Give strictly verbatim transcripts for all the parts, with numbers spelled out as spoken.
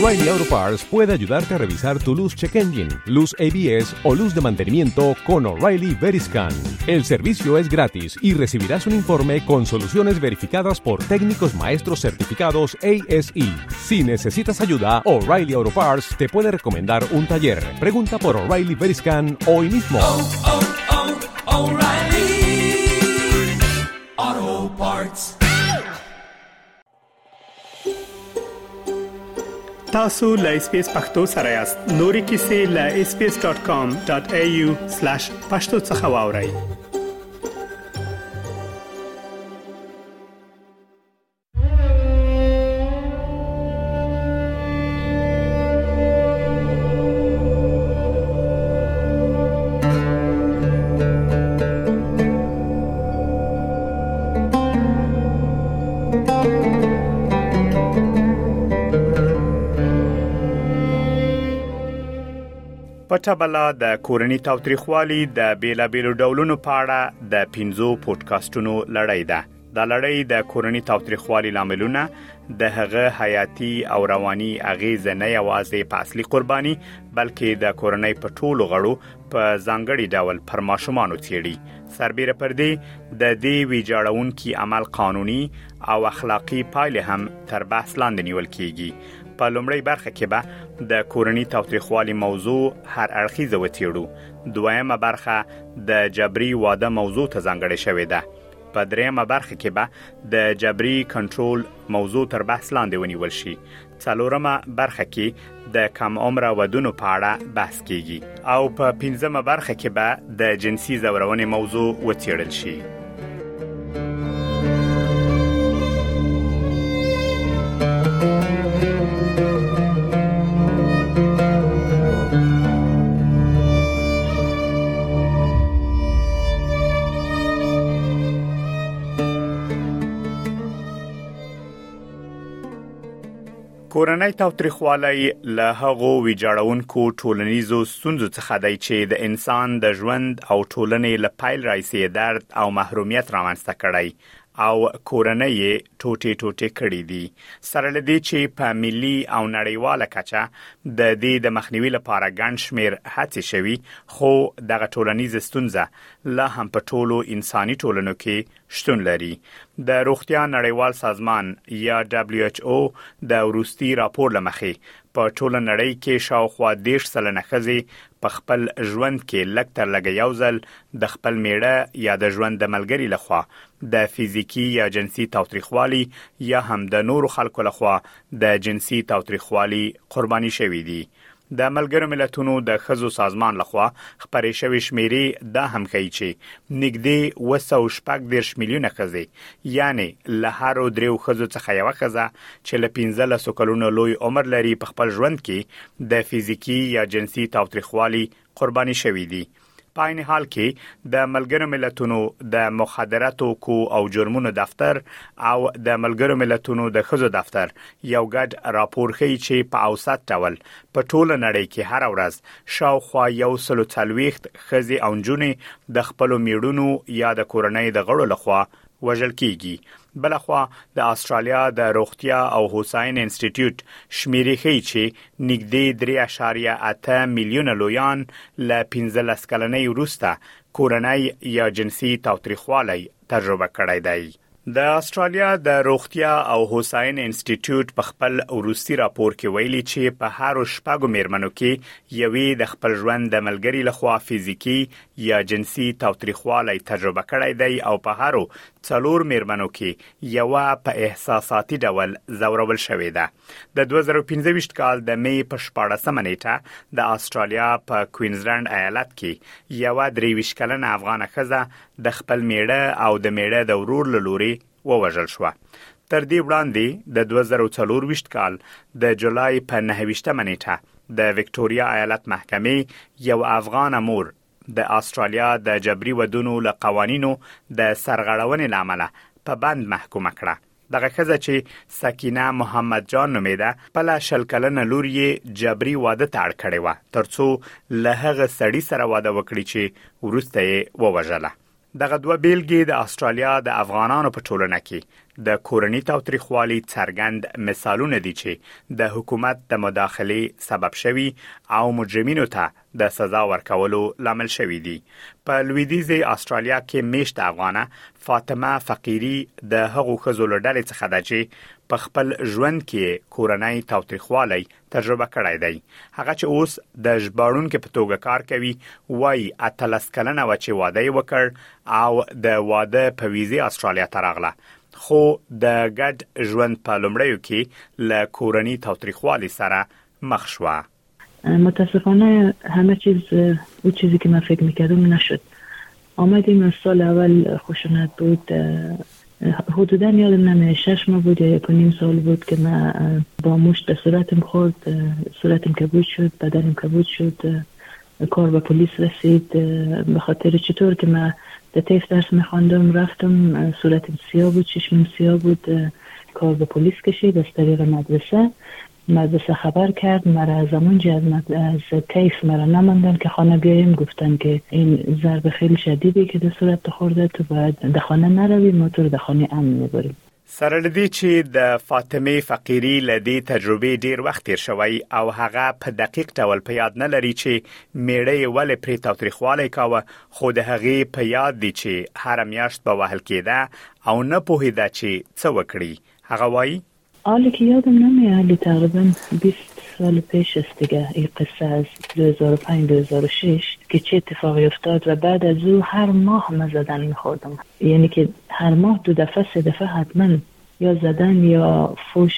O'Reilly Auto Parts puede ayudarte a revisar tu luz check engine, luz A B S o luz de mantenimiento con O'Reilly Veriscan. El servicio es gratis y recibirás un informe con soluciones verificadas por técnicos maestros certificados A S E. Si necesitas ayuda, O'Reilly Auto Parts te puede recomendar un taller. Pregunta por O'Reilly Veriscan hoy mismo. Oh, oh, oh, O'Reilly Auto Parts. تاسو له اس پی اس پختو سره یاست. نوري کیسې له اس پی اس ډاٹ کام ډاٹ اي يو سلاش پښتو څخه واورئ. پټابلا د کورنی تاوتریخوالي د بیلابیلو ډولونو په اړه د پنځو پودکاسټونو لړۍ ده. دا لړۍ د کورنی تاوتریخوالي لاملونه، د هغه حیاتي او رواني اغیزه نه یوازې په اصلي قرباني بلکې د کورنۍ په ټولو غړو په ځانګړي ډول پر ماشومانو څیړي. سربېره پر دې د دې ویجاړونکي عمل قانوني او اخلاقی پایلې هم تر بحث لاندې نیول کیږي. په لومړی برخه کې به د کورنی تاوتریخوالي موضوع هر اړخیزه وڅېړو. دویمه برخه د جبري واده موضوع ته ځانګړې شوې ده. په دریمه برخه کې به د جبري کنټرول موضوع تر بحث لاندې ونیول شي. څلورمه برخه کې د کم عمره ودونو په اړه بحث کیږي او په پنځمه برخه کې به د جنسي ځورونې موضوع وڅېړل شي. کورنۍ تاوتریخوالی له هغو ویجاړونکو ټولنیزو ستونزو څخه دی چې د انسان د ژوند او ټولنې له پیل راهیسې درد او محرومیت رامنځته کړی او کورنۍ ټوټې ټوټې کړې دي. سره له دې چې په ملي او نړیواله کچه د دې د مخنیوي لپاره ګڼ شمېر هڅې شوي، خو دغه ټولنیزه ستونزه لا هم په ټولو انساني ټولنو کې شتون لري. د روغتیا نړیوال سازمان یا دبلیو ایچ او د وروستي راپور له مخې په ټوله نړۍ کې شاوخوا دېرش سلنه ښځې په خپل ژوند کې لږ تر لږه یو ځل د خپل میړه یا د ژوند د ملګري لخوا د فزیکی یا جنسي تاوتریخوالي یا هم د نورو خلکو لخوا د جنسي تاوتریخوالي قرباني شوي دي. د ملګرو ملتونو د ښځو سازمان لخوا خپرې شوې شمیرې دا هم ښیي چې نږدې اوه سوه شپږ دېرش میلیونه ښځې، یعنی له هرو دریو ښځو څخه یوه ښځه چې له پنځلسو کلونو لوی عمر لري په خپل ژوند کې د فزیکی یا جنسي تاوتریخوالي قرباني شوي دي. په عین حال کې د ملګرو ملتونو د مخدره توکو او جرمونو دفتر او د ملګرو ملتونو د ښځو دفتر یو ګډ راپور ښیي چې په اوسط ډول په ټوله نړۍ کې هر ورځ شاوخوا یو سل څلوېښت ښځې او نجونې د خپلو میړونو یا د کورنۍ د غړو لخوا وژل کیږي. بلخوا د استرالیا د روغتیا او هوساینې انسټیټیوټ شمیرې ښیي چې نږدې درې اعشاریه اته میلیونه لویان له پنځلس کلنۍ وروسته کورنۍ یا جنسي تاوتریخوالی تجربه کړی دی. د استرالیا د روغتیا او هوساینې انسټیټیوټ په خپل وروستي راپور کې ویلي چې په هر شپږو میرمنو کې یوې د خپل ژوند د ملګري لخوا فزیکی یا جنسي تاوتریخوالی تجربه کړی دی او په هرو څلور میرمنو کې یوه په احساساتي ډول ځورول شوې ده. د دوه زره پنځه ویشت کال د می په شپاړسمه نیټه د استرالیا په کوینزلند ایالت کې یوه درې ویشت کلنه افغانه ښځه د خپل میړه او د میړه د ورور له لوري ووژل شوه. تر دې وړاندې د دوه زره څلور کال د جولای په نهه ویشتمه نیټه د وکټوریا ایالت محکمې یو افغان مور د استرالیا د جبري ودونو له قوانینو د سرغړونې لامل په بند محکومه کړه. دغه ښځه چې سکینه محمد جان نومیده خپل شل کلنه لور یې جبري واده ته اړ کړې وه ترڅو له هغه سړي سره واده وکړي چې وروسته یې ووژله. دغه دوه بیلګې د استرالیا د افغانانو په ټولنه کې د کورنۍ تاوتریخوالي څرګند مثالونه دي چې د حکومت د مداخلې سبب شوي او مجرمینو ته د سزا ورکولو لامل شوي دي. په لویدیځي استرالیا کې میشت افغانه فاطمه فقيري د هغو ښځو له ډلې څخه ده چې په خپل ژوند کې کورنۍ تاوتریخوالی تجربه کړی دی. هغه چې اوس د ژباړونکو په توګه کار کوي وایي اتلس کلنه و چې واده یې وکړ او د واده په ویزه استرالیا ته راغله، خو د ګډ ژوند په لومړیو کې له کورنۍ تاوتریخوالي سره مخ شوه. متاسفانه همه چیز اون چیزی که من فکر میکردم نشد. آمدیم سال اول خشونت بود، حدودا یادم نمیاد شش ماه بود یا یک و نیم سال بود که من با مشت به صورتم خورد، صورتم کبود شد، بدنم کبود شد، کار به پلیس رسید به خاطر چطور که من در تیف درس میخواندم رفتم صورتم سیاه بود، چشمم سیاه بود، کار به پلیس کشید از طریق مدرسه. مدرسه خبر کرد مرا از همون جد از تیف مرا نماندن که خانه بیایم، گفتن که این ضربه خیلی شدیدی که در صورت خورده تو باید در خانه نروی، ما تو در خانه امن میبریم. سره لدی چې د فاطمه فقيري لدی تجربه ډیر وخت تیر شوی او هغه په دقیق ډول په یاد نه لري چې میړه ولې پرې تاوتریخوالی کاوه، خو د هغې په یاد دی چې هر میاشت به وهل کېده او نه پوهیده چې څه وکړي. هغه وایي حالی که یادم نمیاد تقریبا بیست سال پیش است دیگه این قصه از دو هزار و پنج دو هزار و شش که چه اتفاقی افتاد و بعد از او هر ماه من زدن میخوردم، یعنی که هر ماه دو دفعه سه دفعه حتما یا زدن یا فوش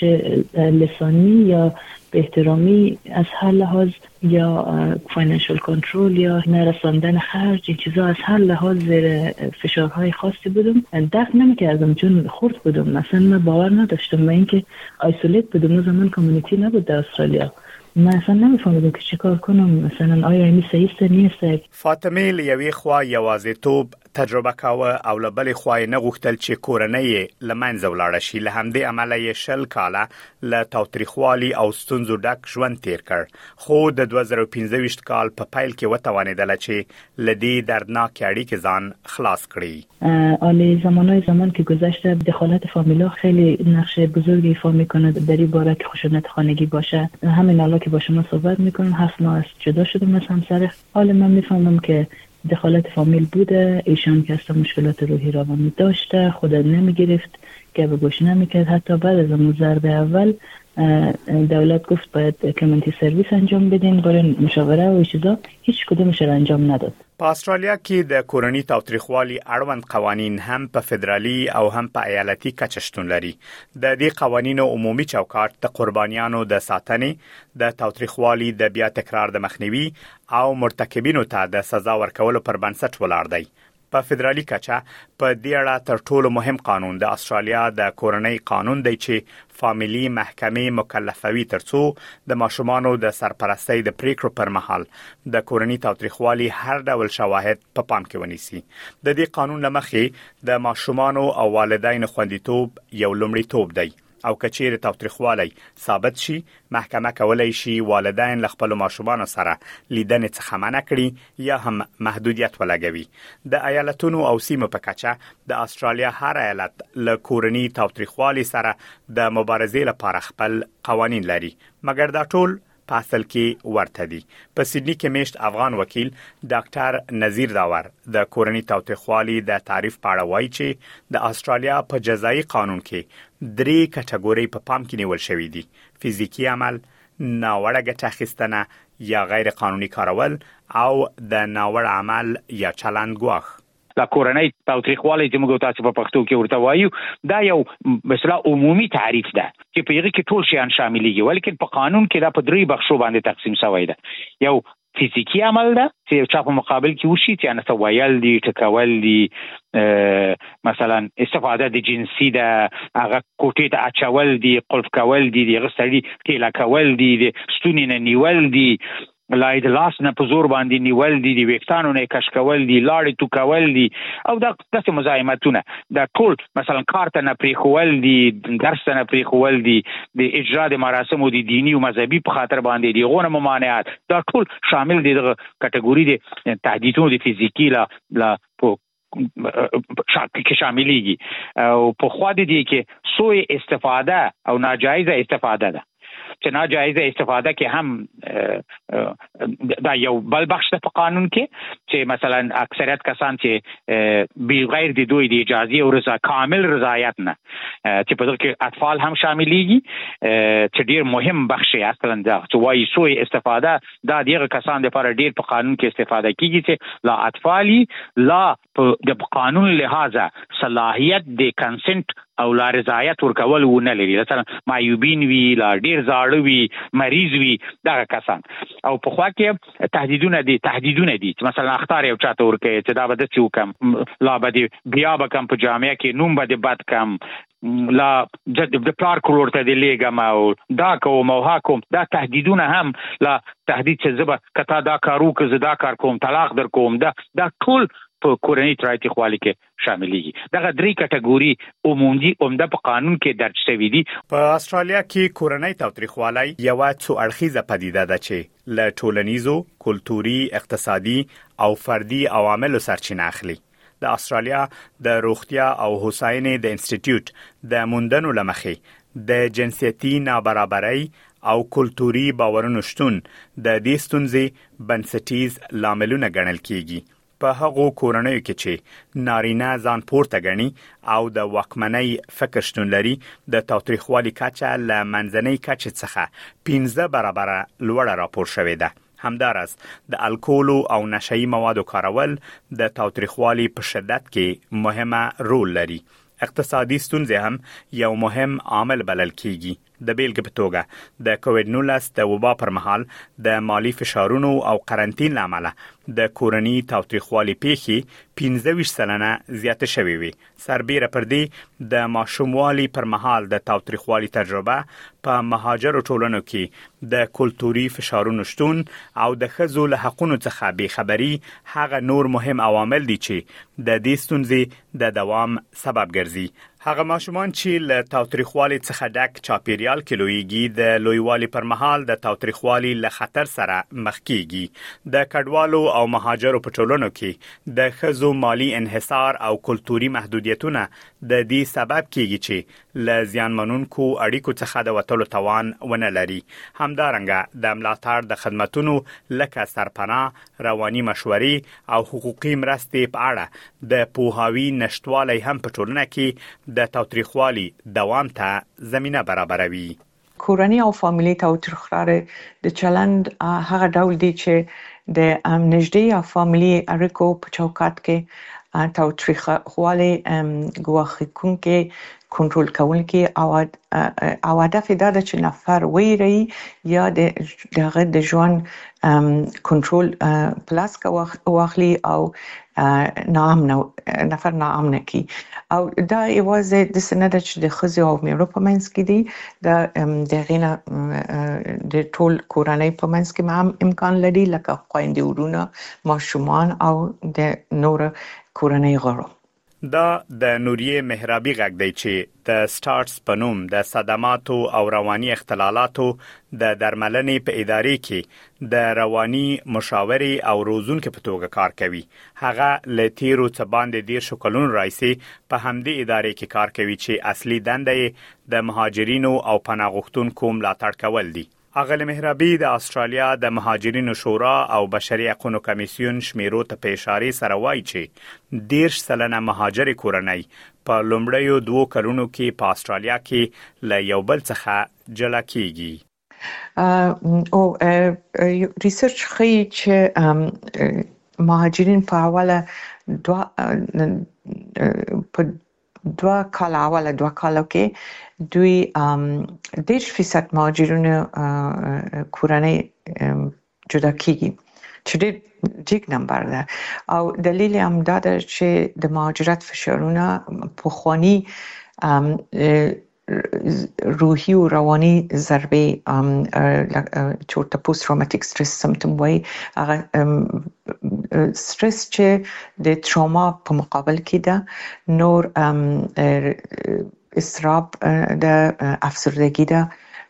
لسانی یا به احترامی از هر لحاظ یا فاینانشل کنترل یا نرساندن خرج، این چیزا از هر لحاظ زیر فشارهای خاصی بودم. دفع نمی‌کردم چون خرد بودم، مثلا من باور نداشتم و اینکه آیسولیت بودم. اون زمان کامیونیتی نبود در استرالیا، من اصلا نمی‌فهمیدم که چه کار کنم، مثلا آیا این صحیح است نیست. فاطمه لیوی خوا یوازیتوب تجربه کاوه او لبل خوای نه غوښتل چې کورنۍ لمنځه ولاړه شي. له همدې امله یې شل کاله له تاوتریخوالي او ستونزو ډک ژوند تیر کړ، خو د دوه زره پنځه کال په پیل کې وتوانېدله چې له دې دردناکې اړیکې ځان خلاص کړي. آلی زمانهای زمان که گذشته دخالت فامیلا خیلی نقش بزرگی ایفا میکنه در این باره که خشونت خانگی باشه. همین الان که با شما صحبت میکنم هفت ماه است جدا شدم از همسر. حالا من میفهمم که دخالت فامیل بوده، ایشان که اصلا مشکلات روحی روانی داشته، خود نمیگرفت، گپ گوش نمیکرد. حتی بعد از اون ضربه اول دولت گفت باید کمیونیتی سرویس انجام بدین، برای مشاوره و چیزا، هیچ کدومش را انجام نداد. په استرالیا کې د کورنۍ تاوتریخوالي اړوند قوانین هم په فدرالي او هم په ایالتي کچه شتون لري. د دې قوانینو عمومي چوکاټ د قربانیانو د ساتنې، د تاوتریخوالي د بیا تکرار د مخنیوي او مرتکبینو ته د سزا ورکولو پر بنسټ ولاړ دی. په فدرالي کچه په دې اړه تر ټولو مهم قانون د استرالیا د کورنۍ قانون دی چې فامیلی محکمې مکلفوي ترڅو د ماشومانو د سرپرستۍ د پریکړو پر مهال د کورنۍ تاوتریخوالي هر ډول شواهد په پا پام کې ونیسي. د دې قانون لمخې د ماشومانو او والدینو خوندیتوب یو لومړیتوب دی او کچیر تاوتریخوالی ثابت شي، محکمه کولای شي والدین له خپل ماشومانو سره لیدنې څخه منع کړي یا هم محدودیت ولګوي. د ایالتونو او سیمو په کچه د استرالیا هر ایالت له کورنۍ تاوتریخوالي سره د مبارزې لپاره خپل قوانین لري، مګر دا ټول په اصل کې ورته دي. په سیدنی کې میشت افغان وکیل ډاکټر نذیر داور د کورنۍ تاوتریخوالي د تعریف په اړه وایي چې د استرالیا په جزایي قانون کې درې کټګورۍ په پام کې نیول شوې دي: فزیکی عمل، ناوړه ګټه اخیستنه یا غیر قانوني کارول او د ناوړه عمل یا چلند ګواښ. دا کورنۍ تاوتریخوالی چې موږ تاسو په پښتو کې ورته وایو دا یو مثلا عمومي تعریف ده چې په هغه کې ټول شیان شاملېږي، ولیکن په قانون کې دا په درې بخشو باندې تقسیم شوی ده. یو فزیکی عمل ده چې چا په مقابل کې وشي، چې ان سوایل دي، ټکول دي، مثلا استفاده د جنسي ده، هغه کوټې ته اچول دي، قلف کول دي، دغه سړي ټیلا کول دي، ستونی نه نیول دي، لای د لاس نه په زور باندې نیول دي، د ویښتانو نه کش کول دي، لاړې تو کول دي، او دا داسې مزاحمتونه دا ټول مثلا کار ته نه پرېښول دي، درس ته نه پرېښول دي، د اجرا د مراسمو د دیني او مذهبي په خاطر باندې دي غونه ممانعات، دا ټول شامل دي دغه کټګوري د تهدیدونو د فزیکی لا لا په کې شاملېږي او په خوا دي کې سوء استفاده او ناجایزه استفاده ده چې ناجایزه استفاده کې هم دا یو بل بخش ده په قانون کې چې مثلا اکثریت کسان چې بی غیر د دوی د اجازه او رضا کامل رضایت نه چې په دغه کې اطفال هم شاملېږي چې ډیر مهم بخش یې اصلا دا چې وایي سوء استفاده دا دغه کسان لپاره ډیر په قانون کې استفاده کیږي چې لا اطفالي لا د قانون لحاظه صلاحیت د کنسنت او لا رضایت ورکول ونه لري مثلا معیوبین وی لا ډیر زاړه وی مریض وی دا کسان او په خوا کې تهدیدونه دي تهدیدونه دي مثلا اختار یو چاته ورکه چې دا به د څو کم لا به بیا به کم په جامعه کې نوم به د بد کم لا د پلار کورته دی لګم او دا کوم او ها کوم دا تهدیدونه هم لا تهدید چې زبر کته دا کارو که زدا کار کوم طلاق در کوم دا دا ټول په کورنۍ تاوتریخوالي کې شاملېږي دغه درې کټګوري عمومي عمده په قانون کې درج شوی دي په استرالیا کې کورنۍ تاوتریخوالي یو څو اړخیزه پدیده ده چې له ټولنیزو، کلتوري، اقتصادي او فردي عواملو سرچینه اخلي. د استرالیا د روغتیا او هوساینې د انسټیټیوټ د موندنو لمخې د جنسیتي نابرابرۍ او کلتوري باورونو شتون د دې ستونزې بنسټیز لاملونه ګڼل کیږي. په هغو کورنیو کې چې نارینه ځان پورته ګڼي او د واکمنۍ فکر شتون لري د تاوتریخوالي کچه له منځنۍ کچې څخه پنځه برابره لوړه راپور شوې ده. همدارس د الکول او نشهیي موادو کارول د تاوتریخوالي په شدت کې مهمه رول لري. اقتصادي ستونزې هم یو مهم عامل بلل کیږي. د بیلګې په توګه د کووډ نولس د وبا پر مهال د مالی فشارونو او قرنټین لامل د کورنۍ تاوتریخوالي پیښې پنځه ویشت سلنه زیاته شوې وي. سربېره پر دې د ماشوموالي پر مهال د تاوتریخوالي تجربه په مهاجرو ټولنو کې د کلتوري فشارونو شتون او د ښځو له حقوقو څخه بې خبري هغه نور مهم عوامل دي چې د دې ستونزې د دوام سبب ګرځي. هغه ماشومان چې له تاوتریخوالي څخه ډک چاپیریال کې لویږي د لویوالي پر مهال د تاوتریخوالي له خطر سره مخ کیږي. د کډوالو او مهاجرو په ټولنو کې د ښځو مالی انحصار او کلتوري محدودیتونه د دې سبب کیږي چې له زیانمنونکو اړیکو څخه د وټولو توان ونه لري. همدارنګه د ملاتړ د خدماتونو لکه سرپناه، رواني مشورې او حقوقي مرستې په اړه د پوهاوي نشټوالی هم په ټولنه کې د تاوتریخوالي دوام ته زمينه برابروي. کورنۍ او فامیلی تاوتریخوالي د چلند هغه ډول دی چې د نږدې او فامیلی اړیکو په چوکاټ کې تاوتریخوالي ګواښي کوونکې کنټرول کوونکې او او هدف دا ده چې نفر ویری یا د دغه د ژوند کنټرول پلاس کا واخلي او ناامن نفر ناامن کی او دا یوازې د سند چې د خزي او میرو په منځ کې دي د دغه د ټول کورنۍ په منځ کې هم امکان لري لکه خويندې ورونه ماشومان او د نور کورنۍ غړو. دا د نوریه مهرابي غږ دی چې د سټارټس په نوم د صدماتو او رواني اختلالاتو د درملنې په ادارې کې د رواني مشاوري او روزونکو په توګه کار کوي. هغه له تیرو څه باندې ډیر شکلون راځي په همدې ادارې کې کار کوي چې اصلي دنده یې د مهاجرینو او پناه غوښتونکو ملاتړ کول دي. اغل مهرابي د استرالیا د مهاجرینو شورا او بشري حقوقو کمیسیون شمیرو ته په اشاره سره وایي چې دیرش سلنه مهاجر کورنۍ په لومړیو دوو کلونو کې په استرالیا کې له یو بل څخه جلا کیږي. او ریسرچ ښيي چې مهاجرین په حواله دوا په دوا کال اوله دوا کالو کې دوی دیش فیصد مهاجرین کورنۍ جدا کیږي چې ډېر جګ نمبر ده او دلیل هم دا ده چې د مهاجرت فشارونه په خواني روحي او رواني ضربې چورته پوست تروماتیک سټرس سمپټم وای هغه سټرس چې د تروما په مقابل کې ده نور استراب د افسردگی ده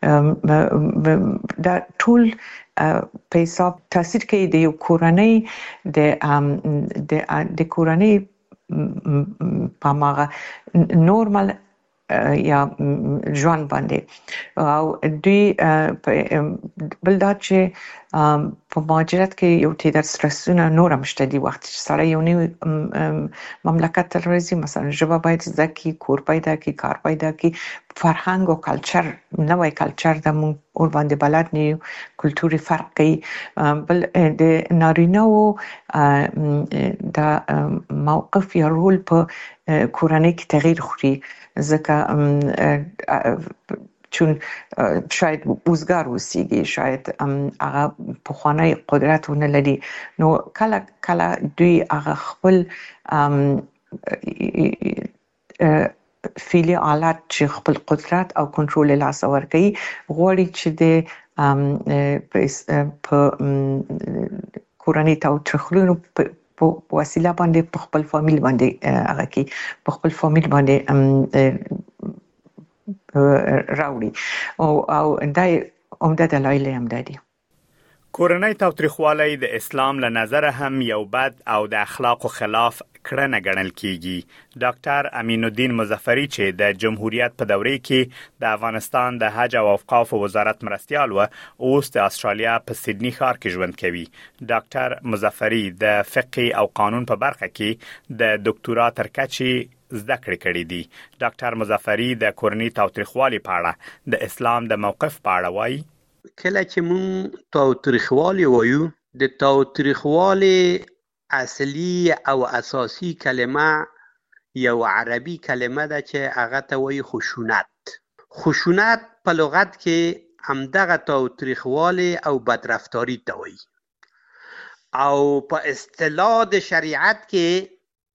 دا ټول په حساب تاثیر کوي د کورنۍ د د کورنۍ په ماغه نورمال یا ژوند باندې او دوی بل دا چې په مهاجرت کې یو تیدر سترسونه نور هم شته دي وخت چې سړی یو نوی مملکت ته راځي مثلا ژبه باید زده کړي کور پیدا کړي کار پیدا کړي فرهنګ او کلچر نوی کلچر د موږ اور باندې بلد نه یو کلتوري فرق کوي بل د نارینه‌و د موقف یا رول په کورنۍ کې تغییر خوري ځکه چون شاید وزګار وسیږي شاید هغه په خوانی قدرتونه لري نو کله کله دوی هغه خپل فعلی آلات چې خپل قدرت او کنټرول لاس ور کوي غوړي چې د په کورنۍ تاوتریخولو په وسیله باندې په خپل فامیل باندې هغه کې په خپل فامیل باندې راوړي او او دای عمده دلایل هم دي کورنۍ تاوتریخوالی د اسلام له نظر هم یو بد او د اخلاق خلاف کړنه ګڼل کیږي ډاکټر امین الدین مظفری چې د جمهوریت په دورې کې د افغانستان د حج او اوقاف وزارت مرستیال و اوس د استرالیا په سیدنی ښار کې ژوند کوي ډاکټر مظفری د فقه او قانون په برخه کې د ډاکټورا تر کچې زده کړې کړې دي ډاکټر مظفری د کورنۍ تاوتریخوالي په اړه د اسلام د موقف په اړه وایي کله چې مون تاوتریخوالي وایو د تاوتریخوالي اصلي او اساسي کلمه یو عربي کلمه ده چې هغه ته وایي خشونت خشونت په لغت کې همدغه تاوتریخوالي او بدرفتاری ته وایي او په اصطلاح د شریعت کې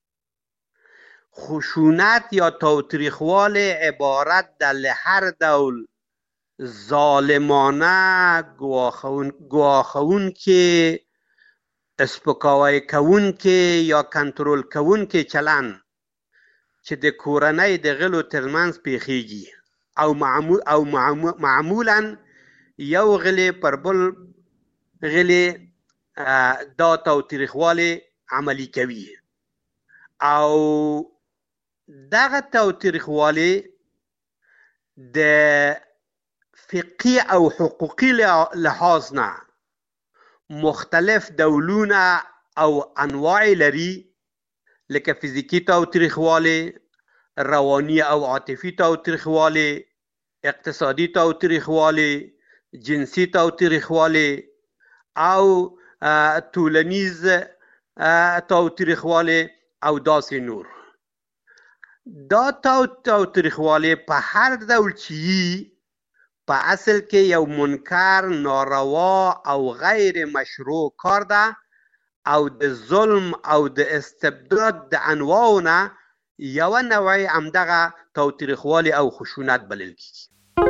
خشونت یا تاوتریخوالي عبارت ده له هر ډول ظالمانه گواخون گواخون کې اسپکاوی کون کې یا کنټرول کون کې چلن چې د کورنۍ د غلو ترمنځ پیښیږي او معمول او معمول معمولا یو غلی پر بل غلی دا تاوتریخوالی عملی کوي او دغه تاوتریخوالی د فقهي او حقوقي لحاظ نه مختلف ډولونه او انواع لري لکه فزیکی تاوتریخوالی رواني او عاطفي تاوتریخوالی اقتصادي تاوتریخوالی جنسي تاوتریخوالی او ټولنیز تاوتریخوالی او داسې نور دا تاوتریخوالی په هر ډول چې په اصل کې یو منکر ناروا او غیر مشروع کار ده او د ظلم او د استبداد د انواعونه یو نوع همدغه تاوتریخوالی او خشونت بلل کیږي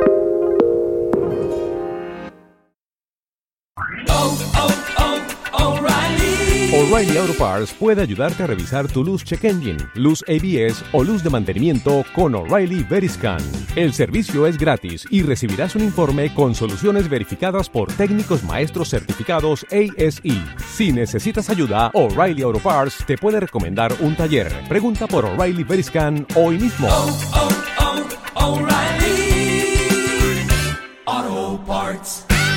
O'Reilly Auto Parts puede ayudarte a revisar tu luz check engine, luz A B S o luz de mantenimiento con O'Reilly Veriscan. El servicio es gratis y recibirás un informe con soluciones verificadas por técnicos maestros certificados A S E. Si necesitas ayuda, O'Reilly Auto Parts te puede recomendar un taller. Pregunta por O'Reilly Veriscan hoy mismo. Oh, oh, oh, O'Reilly Auto Parts.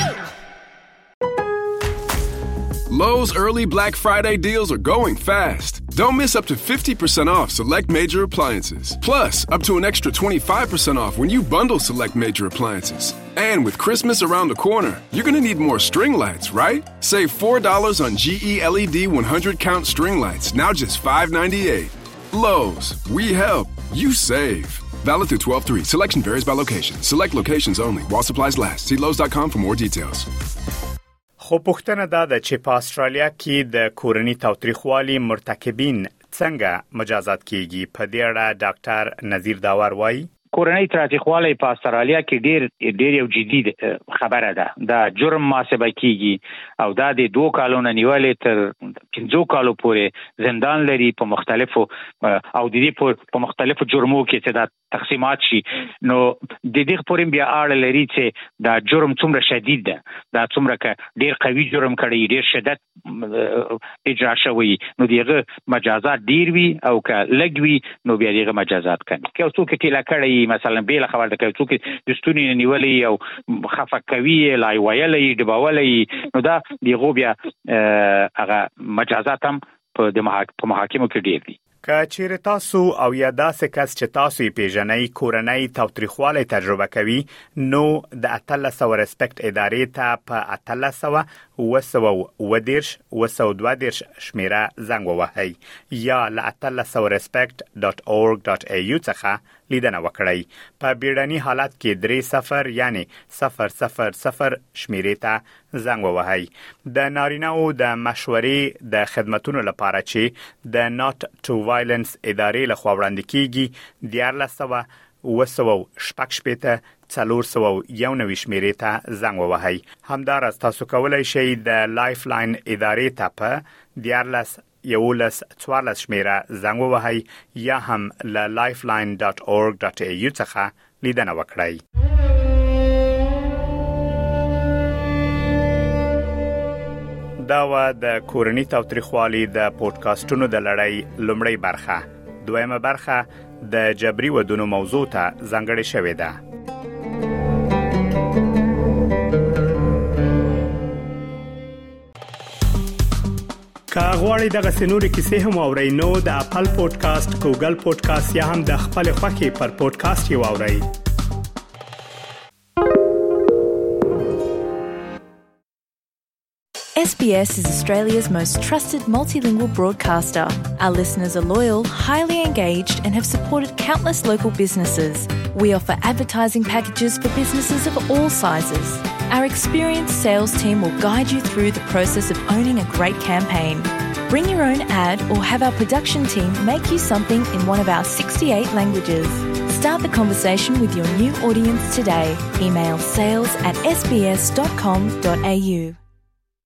Lowe's early Black Friday deals are going fast. Don't miss up to fifty percent off select major appliances. Plus, up to an extra twenty-five percent off when you bundle select major appliances. And with Christmas around the corner, you're going to need more string lights, right? Save four dollars on G E L E D one hundred count string lights, now just five ninety-eight. Lowe's, we help, you save. Valid through twelve three. Selection varies by location. Select locations only while supplies last. See Lowe's dot com for more details. خو پوښتنه دا ده چې په استرالیا کې د کورنۍ تاوتریخوالي مرتکبین څنګه مجازات کیږي په دې اړه ډاکټر نذیر داور وایي کورنۍ تاوتریخوالی په استرالیا کې ډیر ډیر یو جدي خبره ده. دا جرم محاسبه کیږي او دا د دوه کالونو نیولې تر پنځو کالو پورې زندان لري په مختلفو او د دې په مختلفو جرمو کې چې دا تقسیمات شي. نو د دې پورې بیا اړه لري چې دا جرم څومره شدید ده، دا څومره ک ډیر قوي جرم کړي، ډیر شدت اجرا شوی، نو دیغه مجازات ډیر وي او ک لګوي نو بیا دیغه مجازات کوي. که څوک ټیلا کړي مثلا بیل خبر ده کوي څوک د ستونی نیولې او خفه کوي لای ویلې ډبولې، نو دا دیغه بیا هغه مجازات هم په د محاکمو کې ډیر دي. که چیرې تاسو او یا داسې کس چې تاسو یې پیژنئ کورنۍ تاوتریخوالی تجربه کوي، نو د اتلس سوه ریسپیکټ ادارې ته په اتلس سوه اوه سوه اوه دېرش اوه سوه دوه دېرش شمیره زنګ ووهئ یا له اتلس سوه ریسپیکټ ډاټ اورګ ډاټ ای یو څخه لیدنه وکړئ. په بیړني حالت کې درې صفر یعنی صفر صفر صفر شمیرې ته زنګ ووهئ. د نارینه‌و د مشورې د خدمتونو لپاره چې د ناٹ ټو وایلنس ادارې لخوا وړاندې کیږي دیارلس سوه اوه سوه شپږ شپېته څلور سوه یو نوي شمیرې ته زنګ ووهئ. همداراز تاسو کولی شئ د لایف لاین ادارې ته په دیارلس یولس څوارلس شمیره زنګ ووهئ یا هم له lifeline ډاټ اورګ ډاټ ای یو څخه لیدنه وکړئ. دا و د کورنۍ تاوتریخوالي د پودکاسټونو د لړۍ لومړی برخه. دویمه برخه د جبري ودونو موضوع ته ځانګړې شوې ده. که غواړئ دغه سنوري کیسې هم واورئ نو د اپل پودکاسټ، ګوګل پودکاسټ یا هم د خپل خوښې پر پودکاسټ یې واورئ. S B S is Australia's most trusted multilingual broadcaster. Our listeners are loyal, highly engaged and have supported countless local businesses. We offer advertising packages for businesses of all sizes. Our experienced sales team will guide you through the process of owning a great campaign. Bring your own ad or have our production team make you something in one of our sixty-eight languages. Start the conversation with your new audience today. Email sales at s b s dot com dot a u.